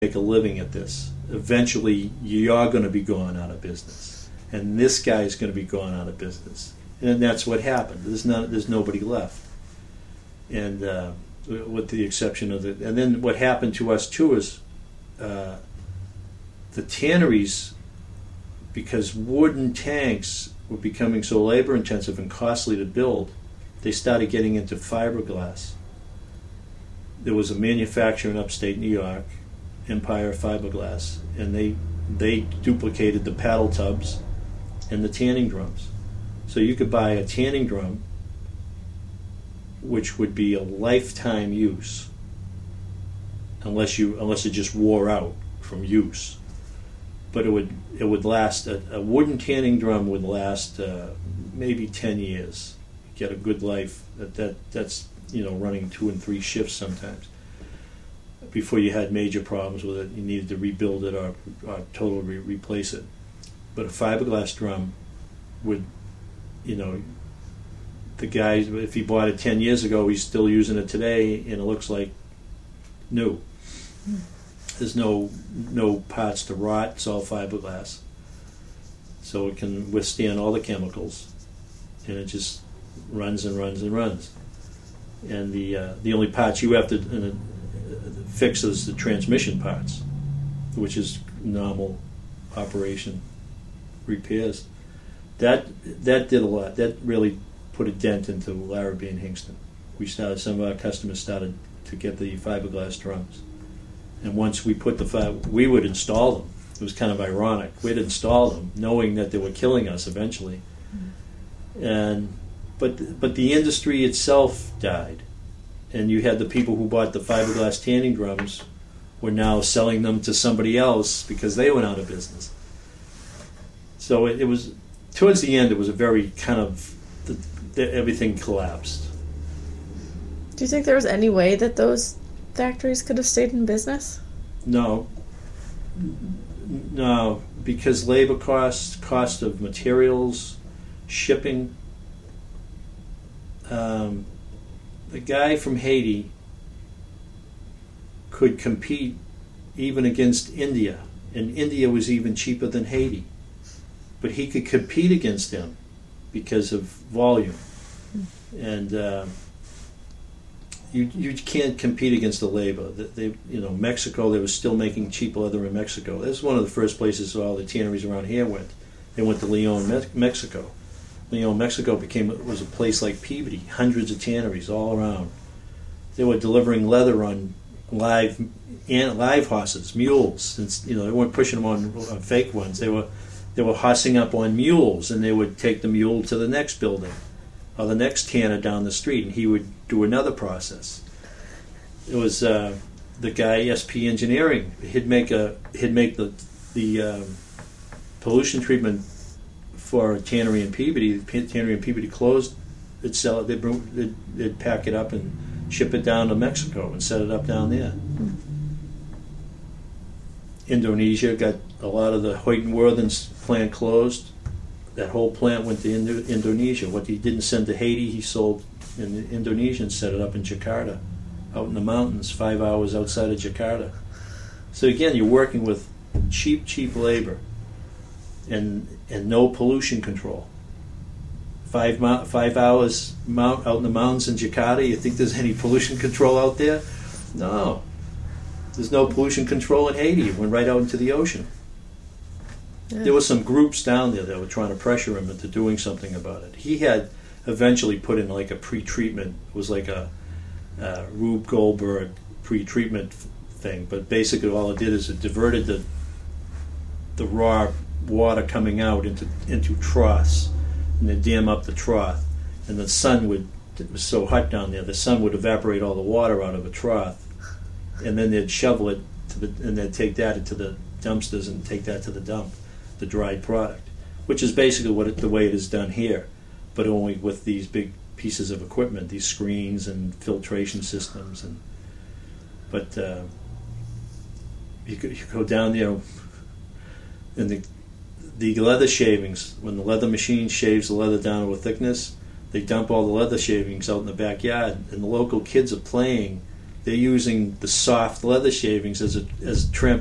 make a living at this. Eventually, you are going to be going out of business, and this guy is going to be going out of business, and that's what happened. There's nobody left, and with the exception of and then what happened to us too is the tanneries, because wooden tanks were becoming so labor intensive and costly to build, they started getting into fiberglass. There was a manufacturer in upstate New York, Empire Fiberglass, and they duplicated the paddle tubs and the tanning drums. So you could buy a tanning drum, which would be a lifetime use, unless it just wore out from use. But it would last. A wooden tanning drum would last maybe 10 years. Get a good life. That's running 2 and 3 shifts sometimes. Before you had major problems with it, you needed to rebuild it or totally replace it. But a fiberglass drum would, the guy, if he bought it 10 years ago, he's still using it today, and it looks like new. There's no parts to rot. It's all fiberglass, so it can withstand all the chemicals, and it just runs and runs and runs. And the only parts you have to fix is the transmission parts, which is normal operation repairs. That did a lot. That really put a dent into Larrabee and Hingston. Some of our customers started to get the fiberglass drums. And once we put we would install them. It was kind of ironic. We'd install them, knowing that they were killing us eventually. But the industry itself died, and you had the people who bought the fiberglass tanning drums were now selling them to somebody else because they went out of business. So it was towards the end. It was a very kind of everything collapsed. Do you think there was any way that those factories could have stayed in business? No, because labor costs, cost of materials, shipping. The guy from Haiti could compete even against India, and India was even cheaper than Haiti. But he could compete against them because of volume. And you can't compete against the labor. Mexico, they were still making cheap leather in Mexico. That's one of the first places all the tanneries around here went. They went to Leon, Mexico. Leon, Mexico was a place like Peabody, hundreds of tanneries all around. They were delivering leather on live horses, mules. Since they weren't pushing them on fake ones. They were hossing up on mules, and they would take the mule to the next building or the next tanner down the street, and he would do another process. It was the guy SP Engineering. He'd make the pollution treatment for a tannery in Peabody. The tannery in Peabody closed. They'd sell it. They'd pack it up and ship it down to Mexico and set it up down there. Indonesia got a lot of the Hoyt and Worthen's plant closed. That whole plant went to Indonesia. What he didn't send to Haiti, he sold in Indonesia and set it up in Jakarta, out in the mountains, 5 hours outside of Jakarta. So again, you're working with cheap labor and no pollution control. 5 hours out in the mountains in Jakarta, you think there's any pollution control out there? No. There's no pollution control in Haiti. It went right out into the ocean. Yeah. There were some groups down there that were trying to pressure him into doing something about it. He had eventually put in like a pre-treatment. It was like a Rube Goldberg pre-treatment thing. But basically all it did is it diverted the raw water coming out into troughs, and they'd dam up the trough. And the sun it was so hot down there, the sun would evaporate all the water out of a trough. And then they'd shovel it and they'd take that into the dumpsters and take that to the dump, the dried product, which is basically the way it is done here, but only with these big pieces of equipment, these screens and filtration systems. But you go down there, and the leather shavings, when the leather machine shaves the leather down to a thickness, they dump all the leather shavings out in the backyard, and the local kids are playing they're using the soft leather shavings as trim